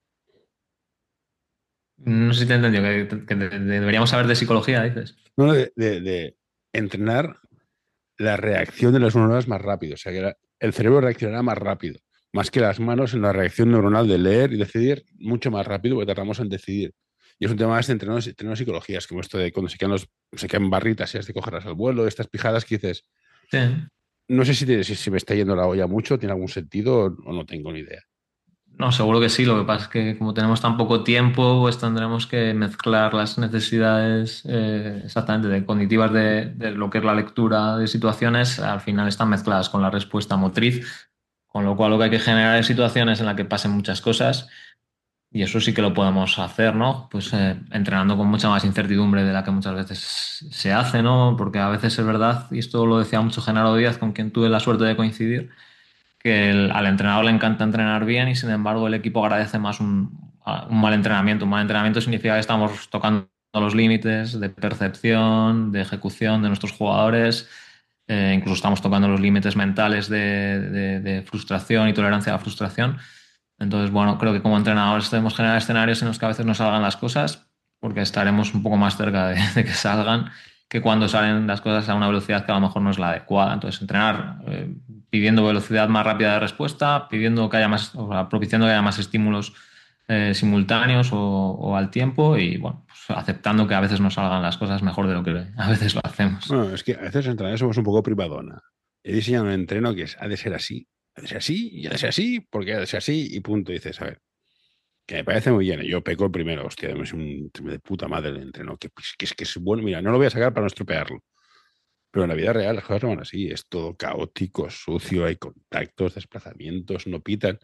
C: No sé si te he entendido, que, que de- de- deberíamos saber de psicología, dices.
B: No, de, de- de entrenar la reacción de las neuronas más rápido. O sea, que la- el cerebro reaccionará más rápido, más que las manos en la reacción neuronal de leer y decidir mucho más rápido, porque tardamos en decidir. Y es un tema más de entrenos, entrenos psicologías, como esto de cuando se quedan, los, se quedan barritas y has de cogerlas al vuelo, estas pijadas que dices,
C: Sí.
B: no sé si, te- si, si me está yendo la olla mucho, tiene algún sentido o, o no tengo ni idea.
C: No, seguro que sí. Lo que pasa es que como tenemos tan poco tiempo, pues tendremos que mezclar las necesidades eh, exactamente de cognitivas de, de lo que es la lectura de situaciones, al final están mezcladas con la respuesta motriz, con lo cual lo que hay que generar es situaciones en las que pasen muchas cosas y eso sí que lo podemos hacer, ¿no? Pues eh, entrenando con mucha más incertidumbre de la que muchas veces se hace, ¿no? Porque a veces es verdad, y esto lo decía mucho Genaro Díaz, con quien tuve la suerte de coincidir, que el- al entrenador le encanta entrenar bien y sin embargo el equipo agradece más un, a- un mal entrenamiento. Un mal entrenamiento significa que estamos tocando los límites de percepción, de ejecución de nuestros jugadores, eh, incluso estamos tocando los límites mentales de, de- de frustración y tolerancia a la frustración. Entonces, bueno, creo que como entrenadores debemos generar escenarios en los que a veces no salgan las cosas, porque estaremos un poco más cerca de, de que salgan que cuando salen las cosas a una velocidad que a lo mejor no es la adecuada. Entonces, entrenar eh, pidiendo velocidad más rápida de respuesta, pidiendo que haya más, o sea, propiciando que haya más estímulos eh, simultáneos o, o al tiempo y, bueno, pues aceptando que a veces no salgan las cosas mejor de lo que a veces lo hacemos.
B: Bueno, es que a veces los entrenadores somos un poco privadona. He diseñado un entreno que es, ha de ser así, ha de ser así, y ha de ser así, porque ha de ser así, y punto. Y dices, a ver, que me parece muy bien. Yo peco el primero, hostia, es un de puta madre el entreno, que, pues, que es que es bueno. Mira, no lo voy a sacar para no estropearlo. Pero en la vida real las cosas no van así, es todo caótico, sucio, hay contactos, desplazamientos, no pitan.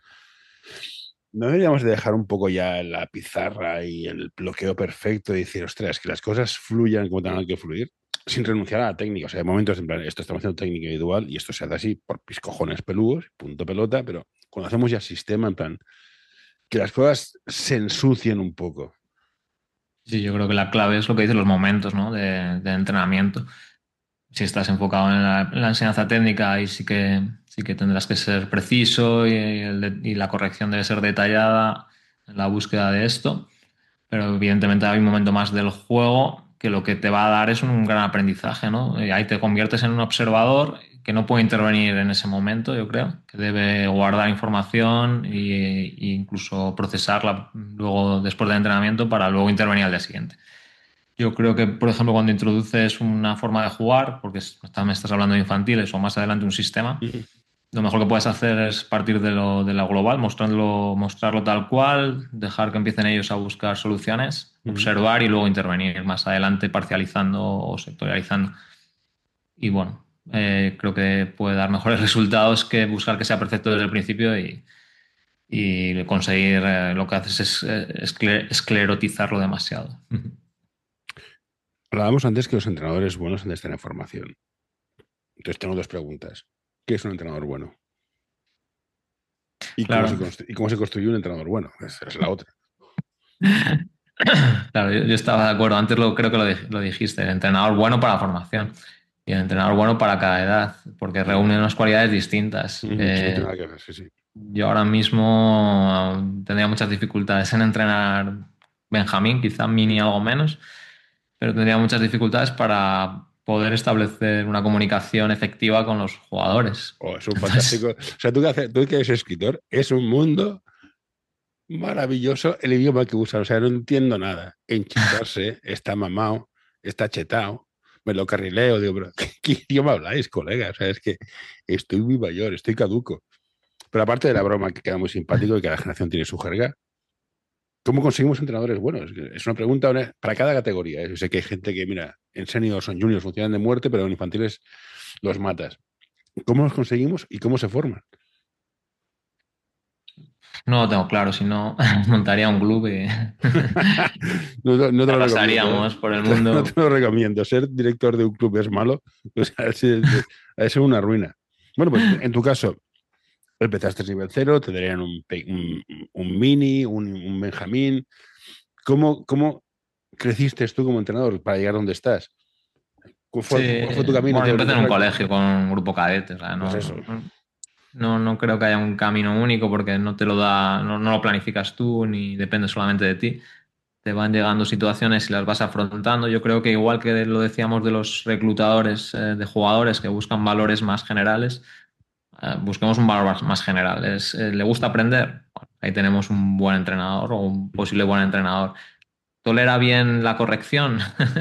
B: No deberíamos de dejar un poco ya la pizarra y el bloqueo perfecto y decir, ostras, que las cosas fluyan como tengan que fluir, sin renunciar a la técnica. O sea, hay momentos en plan, esto estamos haciendo técnica individual y esto se hace así por pis cojones peludos, punto pelota, pero cuando hacemos ya sistema, en plan, que las cosas se ensucien un poco.
C: Sí, yo creo que la clave es lo que dicen los momentos, ¿no? de, de entrenamiento. Si estás enfocado en la, en la enseñanza técnica, ahí sí que, sí que tendrás que ser preciso y, el de- y la corrección debe ser detallada en la búsqueda de esto. Pero evidentemente hay un momento más del juego que lo que te va a dar es un gran aprendizaje, ¿no? Y ahí te conviertes en un observador que no puede intervenir en ese momento, yo creo, que debe guardar información e, e incluso procesarla luego después del entrenamiento para luego intervenir al día siguiente. Yo creo que, por ejemplo, cuando introduces una forma de jugar, porque es- también estás hablando de infantiles o más adelante un sistema,
B: Ujú.
C: lo mejor que puedes hacer es partir de lo, de lo global, mostrarlo, mostrarlo tal cual, dejar que empiecen ellos a buscar soluciones,
B: Ujú.
C: observar y luego intervenir más adelante parcializando o sectorializando. Y bueno, eh, creo que puede dar mejores resultados que buscar que sea perfecto desde el principio y, y conseguir eh, lo que haces es eh, escle- esclerotizarlo demasiado.
B: Hablábamos antes que los entrenadores buenos han de estar en formación. Entonces tengo dos preguntas. ¿Qué es un entrenador bueno? ¿Y cómo se,
C: Claro.
B: constru- y cómo se construye un entrenador bueno? Esa es la otra.
C: Claro, yo, yo estaba de acuerdo. Antes lo, creo que lo, dij- lo dijiste, el entrenador bueno para la formación y el entrenador bueno para cada edad, porque reúne unas cualidades distintas.
B: Ujú, eso no tiene
C: Eh,
B: nada que ver, sí, sí.
C: yo ahora mismo eh, tendría muchas dificultades en entrenar Benjamín, quizá Mini algo menos, pero tendría muchas dificultades para poder establecer una comunicación efectiva con los jugadores.
B: Oh, es un
C: Entonces,
B: fantástico. O sea, tú que, haces- tú que eres escritor, es un mundo maravilloso el idioma que usan. O sea, no entiendo nada. Enchitarse, está mamado, está chetado, me lo carrileo. Digo, pero ¿qué, qué idioma habláis, colega? O sea, es que estoy muy mayor, estoy caduco. Pero aparte de la broma que queda muy simpático y cada generación tiene su jerga, ¿cómo conseguimos entrenadores buenos? Es una pregunta honesta para cada categoría. ¿eh? Yo sé que hay gente que, mira, en seniors o en juniors funcionan de muerte, pero en infantiles los matas. ¿Cómo los conseguimos y cómo se forman?
C: No lo tengo claro, si no montaría un club y
B: No, te- no te lo recomiendo.
C: arrasaríamos
B: ¿eh?
C: por el
B: No
C: mundo.
B: te lo recomiendo. Ser director de un club es malo. O sea, es, es- es una ruina. Bueno, pues en tu caso, empezaste nivel cero, te darían un, pe- un, un mini, un, un Benjamín. ¿Cómo, cómo creciste tú como entrenador para llegar donde estás? ¿Cuál
C: Sí,
B: fue, cuál fue tu camino
C: bueno, yo empecé en un
B: teórico-práctico?
C: colegio con un grupo cadete, o sea,
B: Pues
C: no,
B: eso.
C: no, no, no creo que haya un camino único porque no te lo da, no, no lo planificas tú ni depende solamente de ti. Te van llegando situaciones y las vas afrontando. Yo creo que igual que lo decíamos de los reclutadores eh, de jugadores que buscan valores más generales, eh, busquemos un valor más, más general. Es, eh, ¿le gusta aprender? Bueno, ahí tenemos un buen entrenador o un posible buen entrenador. ¿Tolera bien la corrección?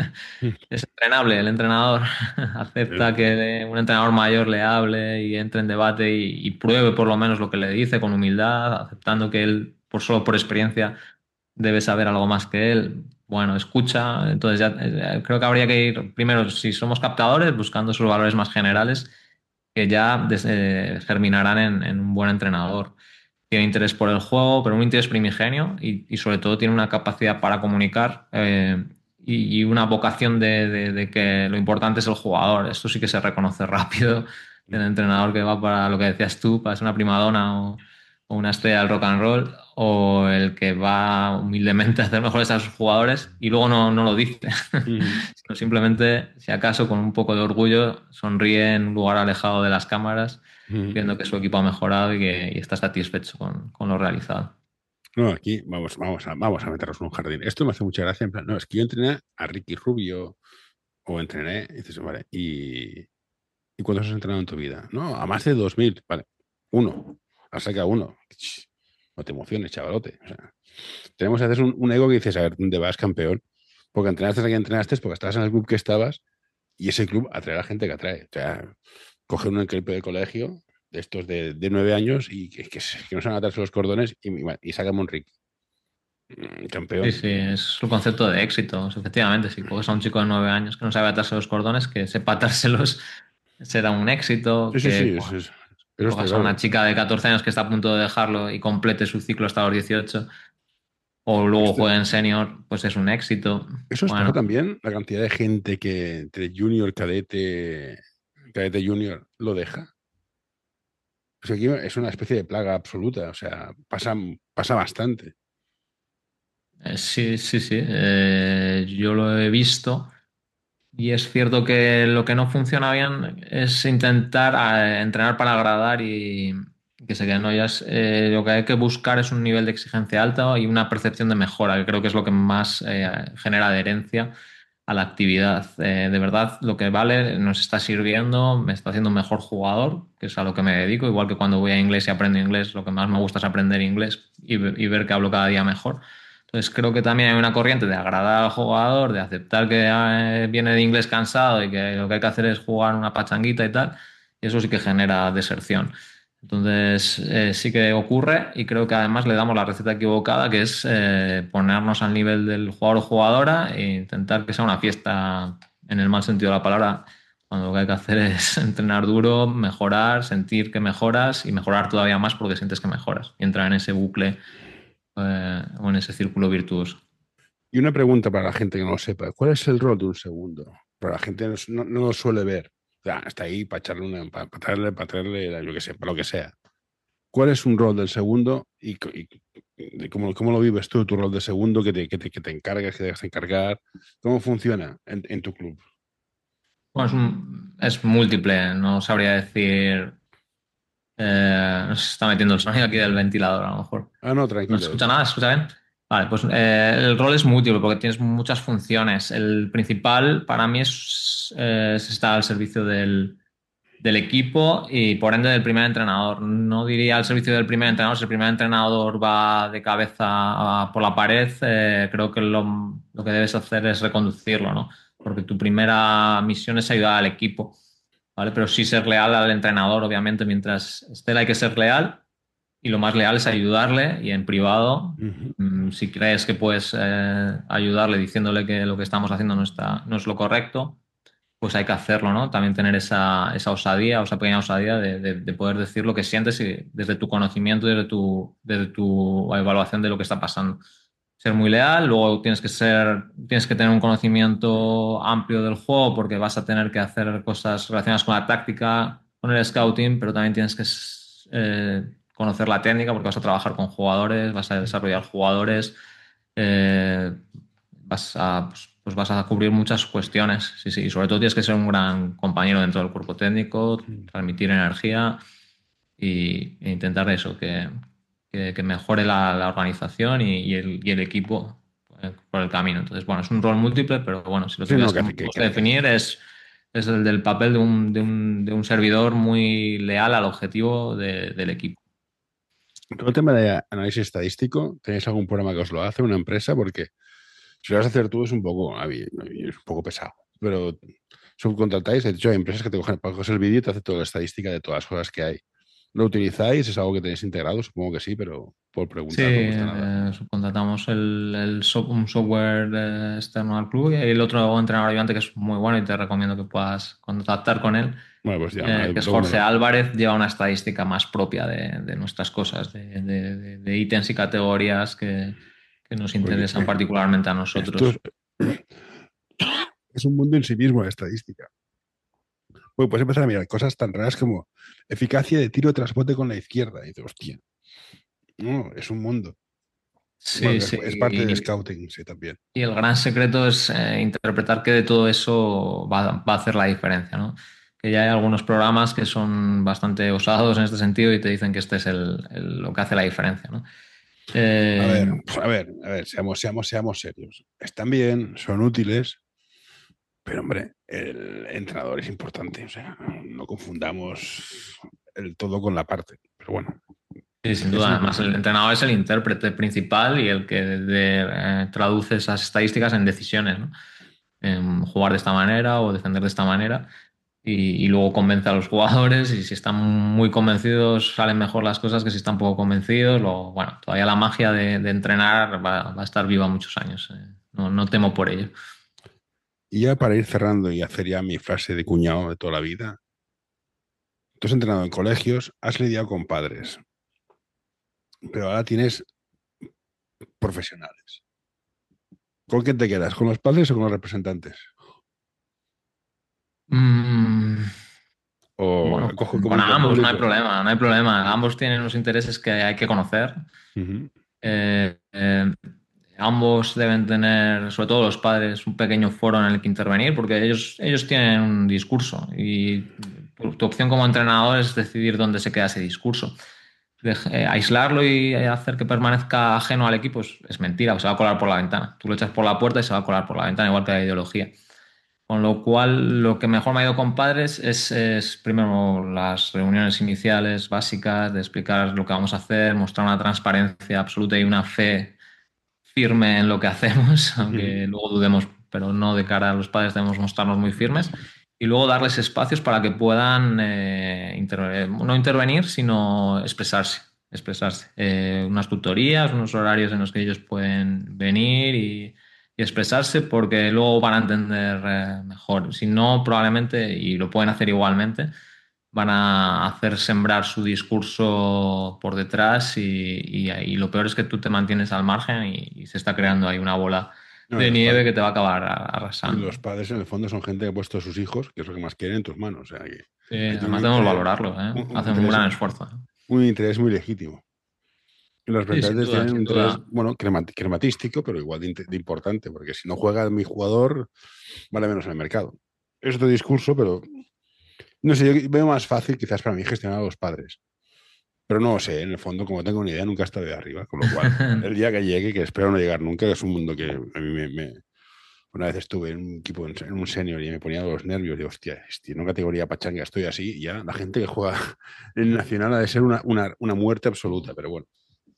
C: Es entrenable el entrenador. Acepta que un entrenador mayor le hable y entre en debate y, y pruebe por lo menos lo que le dice con humildad, aceptando que él, por solo por experiencia, debe saber algo más que él. Bueno, escucha. Entonces ya eh, creo que habría que ir primero, si somos captadores, buscando esos valores más generales que ya des- eh, germinarán en, en un buen entrenador. Tiene interés por el juego, pero un interés primigenio y, y sobre todo tiene una capacidad para comunicar eh, y, y una vocación de, de- de que lo importante es el jugador. Esto sí que se reconoce rápido del entrenador que va para lo que decías tú, para ser una primadona o, o una estrella del rock and roll, o el que va humildemente a hacer mejores a sus jugadores y luego no, no lo dice, sino simplemente, si acaso, con un poco de orgullo, sonríe en un lugar alejado de las cámaras viendo que su equipo ha mejorado y que y está satisfecho con, con lo realizado.
B: No, aquí vamos, vamos, a, vamos a meternos en un jardín. Esto me hace mucha gracia. En plan, no, es que yo entrené a Ricky Rubio o entrené, y dices, vale, ¿y, ¿y cuántos has entrenado en tu vida? No, a más de dos mil, vale, uno, has sacado uno. Ch, no te emociones, chavalote. O sea, tenemos a veces un, un ego que dices, a ver, ¿dónde vas, campeón? Porque entrenaste a quien entrenaste, porque estabas en el club que estabas y ese club atrae a la gente que atrae. O sea, coge un equipo de colegio de estos de, de nueve años y que, que, que no saben atarse los cordones y, y sacan un Ricky. Mm,
C: Sí,
B: campeón.
C: sí, es el concepto de éxito. Efectivamente, si coges a un chico de nueve años que no sabe atarse los cordones, que sepa atárselos será un éxito.
B: Sí, sí, sí,
C: Que
B: eso, es- eso está
C: cojas a una
B: claro.
C: chica de catorce años que está a punto de dejarlo y complete su ciclo hasta los dieciocho o luego
B: Esto-
C: juegue en senior, pues es un éxito.
B: eso os pasó
C: Bueno,
B: también, la cantidad de gente que entre junior, cadete, cadete junior lo deja. Pues aquí es una especie de plaga absoluta, o sea, pasa, pasa bastante.
C: eh, sí, sí, sí, eh, yo lo he visto. Y es cierto que lo que no funciona bien es intentar eh, entrenar para agradar y que se queden ollas. Eh, lo que hay que buscar es un nivel de exigencia alto y una percepción de mejora, que creo que es lo que más eh, genera adherencia a la actividad. Eh, de verdad, lo que vale nos está sirviendo, me está haciendo un mejor jugador, que es a lo que me dedico. Igual que cuando voy a inglés y aprendo inglés, lo que más me gusta es aprender inglés y, y ver que hablo cada día mejor. Entonces creo que también hay una corriente de agradar al jugador, de aceptar que eh, viene de inglés cansado y que lo que hay que hacer es jugar una pachanguita y tal, y eso sí que genera deserción. Entonces eh, sí que ocurre y creo que además le damos la receta equivocada, que es eh, ponernos al nivel del jugador o jugadora e intentar que sea una fiesta en el mal sentido de la palabra, cuando lo que hay que hacer es entrenar duro, mejorar, sentir que mejoras y mejorar todavía más porque sientes que mejoras y entrar en ese bucle eh, o en ese círculo virtuoso.
B: Y una pregunta para la gente que no lo sepa, ¿cuál es el rol de un segundo? Para la gente no, no, no lo suele ver. O sea, está ahí para echarle una, para, para traerle, para traerle, yo que sé, para lo que sea. ¿Cuál es un rol del segundo y, y, y cómo, cómo, lo vives tú, tu rol de segundo, que te, que te, que te encargas, que te dejas encargar? ¿Cómo funciona en, en tu club?
C: Bueno, es, un- es múltiple, no sabría decir. Eh, no sé, se está metiendo el sonido aquí del ventilador, a lo mejor.
B: Ah, no,
C: ¿No se
B: tranquilo.
C: escucha nada? ¿Se escucha bien? Vale, pues eh, el rol es múltiple porque tienes muchas funciones. El principal para mí es, eh, es estar al servicio del, del equipo y por ende del primer entrenador. No diría al servicio del primer entrenador, si el primer entrenador va de cabeza a- por la pared, eh, creo que lo, lo que debes hacer es reconducirlo, ¿no? Porque tu primera misión es ayudar al equipo, ¿vale? Pero sí ser leal al entrenador, obviamente, mientras esté hay que ser leal y lo más leal es ayudarle y en privado,
B: Uh -huh.
C: mmm, si crees que puedes eh, ayudarle diciéndole que lo que estamos haciendo no está, no es lo correcto, pues hay que hacerlo, ¿no? También tener esa, esa osadía, o esa pequeña osadía de, de- de poder decir lo que sientes y desde tu conocimiento, desde tu, desde tu evaluación de lo que está pasando. Ser muy leal, luego tienes que ser, tienes que tener un conocimiento amplio del juego porque vas a tener que hacer cosas relacionadas con la táctica, con el scouting, pero también tienes que eh, conocer la técnica porque vas a trabajar con jugadores, vas a desarrollar jugadores, eh, vas a, pues, pues vas a cubrir muchas cuestiones. Sí, sí, y sobre todo tienes que ser un gran compañero dentro del cuerpo técnico, transmitir energía y, e intentar eso, que, que, que mejore la, la organización y, y el, y el equipo eh, por el camino. Entonces, bueno, es un rol múltiple, pero bueno, si lo
B: Sí, no,
C: tuvieras que,
B: que, que,
C: que
B: que-
C: definir es, es el del papel de un, de un, de un servidor muy leal al objetivo de- del equipo.
B: todo el tema de análisis estadístico, ¿tenéis algún programa que os lo hace una empresa? Porque si lo vas a hacer tú es un poco, a mí, a mí es un poco pesado, pero subcontratáis, de hecho hay empresas que te cogen, coges el vídeo y te hace toda la estadística de todas las cosas que hay. ¿Lo utilizáis? ¿Es algo que tenéis integrado? Supongo que sí, pero por
C: Sí,
B: preguntar no cuesta nada.
C: eh, subcontratamos el, el so- un software eh, externo al club y el otro entrenador ayudante que es muy bueno y te recomiendo que puedas contactar con él,
B: Bueno, pues ya,
C: eh,
B: me-
C: que es
B: luego me
C: Jorge
B: lo...
C: Álvarez, lleva una estadística más propia de, de nuestras cosas, de, de- de- de ítems y categorías que, que nos
B: Porque
C: interesan
B: eh,
C: particularmente a
B: esto es,
C: nosotros.
B: es un mundo en sí mismo, la estadística. Bueno, puedes empezar a mirar cosas tan raras como eficacia de tiro de trasbote con la izquierda. Y dices, hostia, no, es un mundo.
C: Sí,
B: Bueno, es,
C: sí.
B: es parte del
C: Y,
B: scouting, sí, también.
C: y el gran secreto es eh, interpretar que de todo eso va, va a hacer la diferencia, ¿no? Que ya hay algunos programas que son bastante osados en este sentido y te dicen que este es el, el- lo que hace la diferencia, ¿no?
B: A
C: Eh,
B: ver, a ver, a ver, seamos, seamos, seamos serios. Están bien, son útiles, pero hombre, el entrenador es importante. O sea, no confundamos el todo con la parte. Pero bueno,
C: sí, sin
B: es
C: duda. Además, el
B: importante.
C: entrenador es el intérprete principal y el que de- eh, traduce esas estadísticas en decisiones, ¿no? En jugar de esta manera o defender de esta manera. Y, y luego convence a los jugadores y si están muy convencidos salen mejor las cosas que si están poco convencidos. Lo, bueno, todavía la magia de, de entrenar va, va a estar viva muchos años. eh. No, no temo por ello.
B: Y ya para ir cerrando y hacer ya mi frase de cuñado de toda la vida, tú has entrenado en colegios, has lidiado con padres, pero ahora tienes profesionales. ¿Con quién te quedas? ¿Con los padres o con los representantes?
C: Mm,
B: O
C: bueno,
B: cojo
C: con, con
B: comité
C: ambos no hay
B: público.
C: problema, no hay problema. Ambos tienen unos intereses que hay que conocer.
B: Ujú.
C: Eh, eh, ambos deben tener, sobre todo los padres, un pequeño foro en el que intervenir porque ellos, ellos tienen un discurso y tu, tu opción como entrenador es decidir dónde se queda ese discurso. Dej- eh, aislarlo y hacer que permanezca ajeno al equipo es, es mentira, se va a colar por la ventana. Tú lo echas por la puerta y se va a colar por la ventana, igual que la ideología. Con lo cual, lo que mejor me ha ido con padres es, es primero las reuniones iniciales básicas, de explicar lo que vamos a hacer, mostrar una transparencia absoluta y una fe firme en lo que hacemos,
B: Ujú.
C: aunque luego dudemos, pero no de cara a los padres debemos mostrarnos muy firmes. Y luego darles espacios para que puedan eh, inter- no intervenir, sino expresarse. expresarse. Eh, unas tutorías, unos horarios en los que ellos pueden venir y, y expresarse porque luego van a entender eh, mejor. Si no, probablemente, y lo pueden hacer igualmente, van a hacer sembrar su discurso por detrás y, y- y lo peor es que tú te mantienes al margen y, y se está creando ahí una bola
B: No,
C: de
B: los,
C: nieve
B: padres,
C: que te va a acabar arrasando.
B: los padres en el fondo son gente que ha puesto a sus hijos, que es lo que más quieren, en tus manos. O sea, que,
C: Sí,
B: que tienen
C: además
B: un
C: debemos
B: interés,
C: valorarlo, ¿eh?
B: un, un
C: Hacen un
B: interés,
C: gran esfuerzo. ¿eh?
B: un interés muy legítimo. Y los
C: Sí, sin
B: representantes
C: duda,
B: tienen un
C: sin
B: interés,
C: duda.
B: bueno, cremati- crematístico, pero igual de, inte- de importante, porque si no juega mi jugador, vale menos en el mercado. Es otro discurso, pero no sé, yo veo más fácil quizás para mí gestionar a los padres. Pero no lo sé, en el fondo, como tengo ni idea, nunca he estado de arriba, con lo cual, el día que llegue, que espero no llegar nunca, que es un mundo que a mí me, me- Una vez estuve en un equipo, en en un senior y me ponía los nervios, digo, hostia, estoy en una categoría pachanga, estoy así, y ya la gente que juega en el Nacional ha de ser una, una, una muerte absoluta, pero bueno.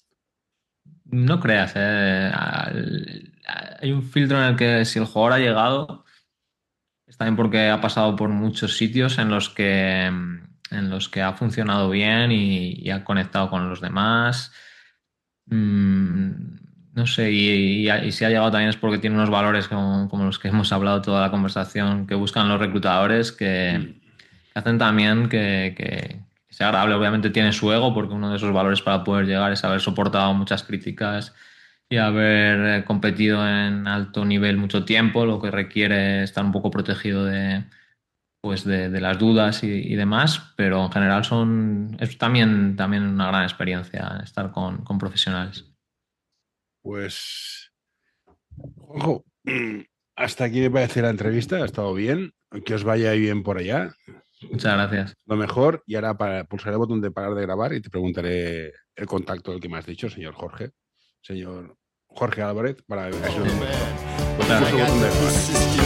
C: No creas, ¿eh? Al- Hay un filtro en el que si el jugador ha llegado, es también porque ha pasado por muchos sitios en los que, en los que ha funcionado bien y, y ha conectado con los demás. Mm, no sé, y, y, y si ha llegado también es porque tiene unos valores como, como los que hemos hablado toda la conversación, que buscan los reclutadores, que,
B: Mm.
C: que hacen también que, que sea agradable. Obviamente tiene su ego, porque uno de esos valores para poder llegar es haber soportado muchas críticas y haber eh, competido en alto nivel mucho tiempo, lo que requiere estar un poco protegido de, pues de, de las dudas y, y demás, pero en general son, es también, también una gran experiencia estar con, con profesionales.
B: Pues, Juanjo, hasta aquí me parece la entrevista, ha estado bien, que os vaya bien por allá,
C: Muchas gracias.
B: lo mejor, y ahora para, pulsaré el botón de parar de grabar y te preguntaré el contacto del que me has dicho, señor Jorge, señor Jorge Álvarez, para ver si lo tengo. Pues pulso el botón de grabar.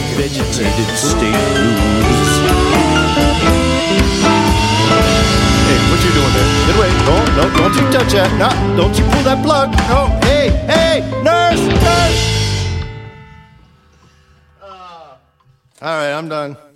E: Hey, what you doing there? Get away. No, no, don't you touch that. No, don't you pull that plug. No, hey, hey, nurse, nurse. Uh, all right, I'm done.